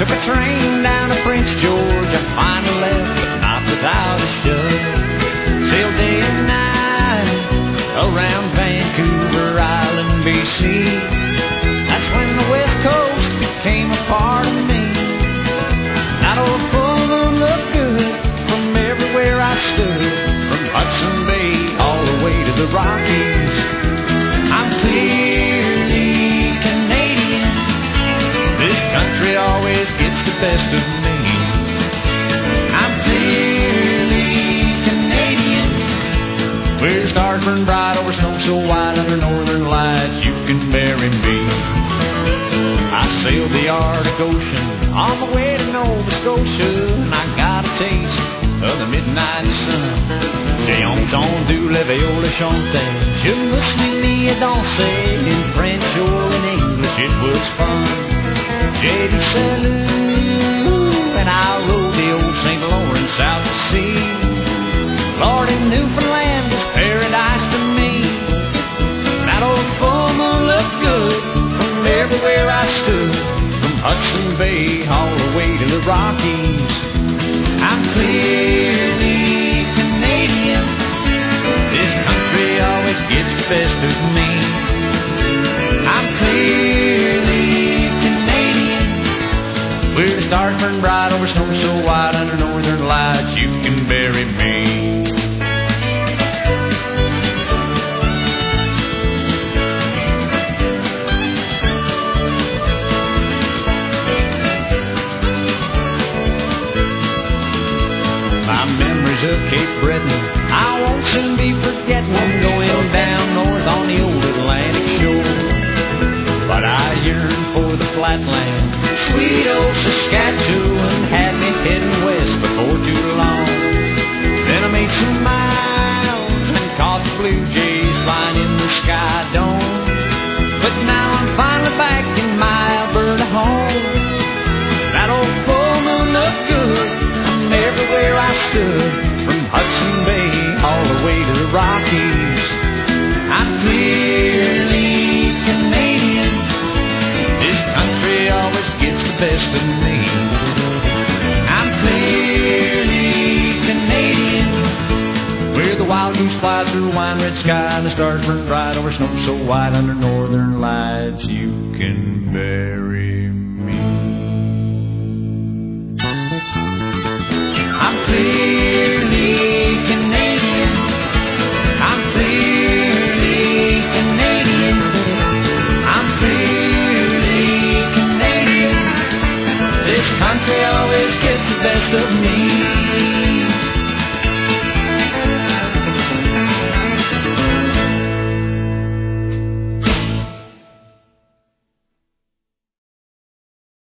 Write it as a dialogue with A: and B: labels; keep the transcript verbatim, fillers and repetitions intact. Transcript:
A: Took a train down to Prince George. I finally left, but not without a shove. Sailed day and night around Vancouver Island, B C. That's when the West Coast became a part of me. That old full moon looked good from everywhere I stood, from Hudson Bay all the way to the Rockies. I'm clearly Canadian. This country always gets the best of me. I'm clearly Canadian. Where the stars burn bright over snow so white under northern lights, you can bury me. I sailed the Arctic Ocean on my way to Nova Scotia, and I got a taste of the midnight sun. J'ai entendu les violes chanter, je me suis mis à danser in French or in English, it was fun. J'ai dit salut, and I rode the old Saint Lawrence out to sea. Lord, in Newfoundland was paradise to me. That old full moon looked good from everywhere I stood, from Hudson Bay all the way to the Rockies. I'm clearly Canadian. This country always gets the best of me. I'm clearly Canadian. Where the stars burn bright over snow so white under northern lights, you can bury me. Of Cape Breton, I won't soon be forgetting them, going down north on the old Atlantic shore. But I yearn for the flatland, sweet old Saskatchewan had me heading west before too long. Then I made some miles and caught the blue jays flying in the sky dome. But now I'm finally back in my Alberta home. That old full moon looked good from everywhere I stood, from Hudson Bay all the way to the Rockies. I'm clearly Canadian. This country always gets the best of me. I'm clearly Canadian. Where the wild goose fly through wine red sky and the stars burn bright over snow so white under north